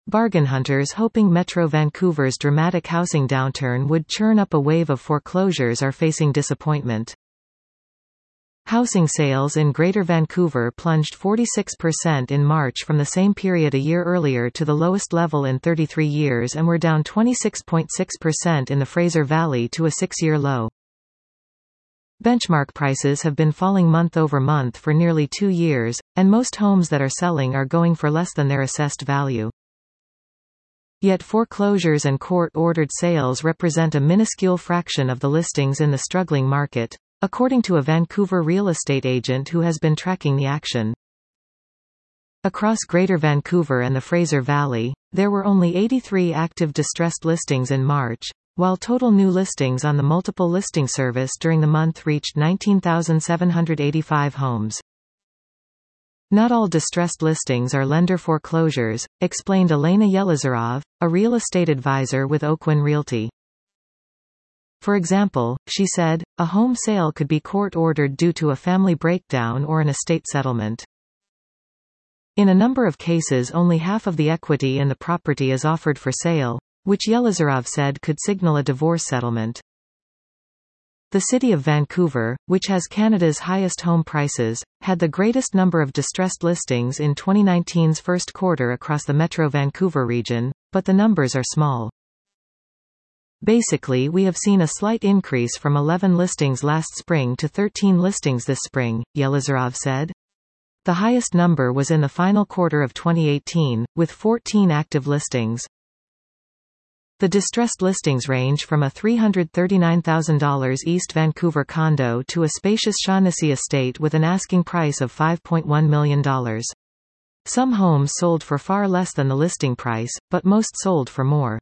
bargain hunters hoping Metro Vancouver's dramatic housing downturn would churn up a wave of foreclosures are facing disappointment. Housing sales in Greater Vancouver plunged 46% in March from the same period a year earlier to the lowest level in 33 years and were down 26.6% in the Fraser Valley to a 6-year low. Benchmark prices have been falling month over month for nearly 2 years, and most homes that are selling are going for less than their assessed value. Yet foreclosures and court-ordered sales represent a minuscule fraction of the listings in the struggling market, according to a Vancouver real estate agent who has been tracking the action. Across Greater Vancouver and the Fraser Valley, there were only 83 active distressed listings in March, while total new listings on the multiple listing service during the month reached 19,785 homes. Not all distressed listings are lender foreclosures, explained Elena Yelizarov, a real estate advisor with Oakwyn Realty. For example, she said, a home sale could be court-ordered due to a family breakdown or an estate settlement. In a number of cases only half of the equity in the property is offered for sale, which Yelizarov said could signal a divorce settlement. The city of Vancouver, which has Canada's highest home prices, had the greatest number of distressed listings in 2019's first quarter across the Metro Vancouver region, but the numbers are small. Basically, we have seen a slight increase from 11 listings last spring to 13 listings this spring, Yelizarov said. The highest number was in the final quarter of 2018, with 14 active listings. The distressed listings range from a $339,000 East Vancouver condo to a spacious Shaughnessy estate with an asking price of $5.1 million. Some homes sold for far less than the listing price, but most sold for more.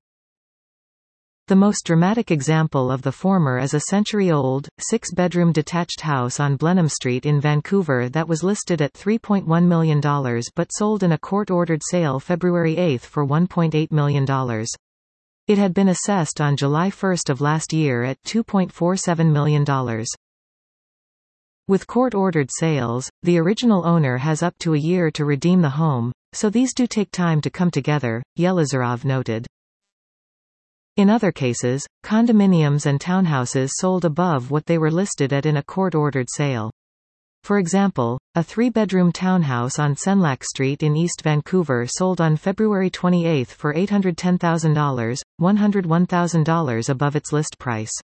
The most dramatic example of the former is a century-old, 6-bedroom detached house on Blenheim Street in Vancouver that was listed at $3.1 million but sold in a court-ordered sale February 8 for $1.8 million. It had been assessed on July 1 of last year at $2.47 million. With court-ordered sales, the original owner has up to a year to redeem the home, so these do take time to come together, Yelizarov noted. In other cases, condominiums and townhouses sold above what they were listed at in a court-ordered sale. For example, a 3-bedroom townhouse on Senlac Street in East Vancouver sold on February 28 for $810,000, $101,000 above its list price.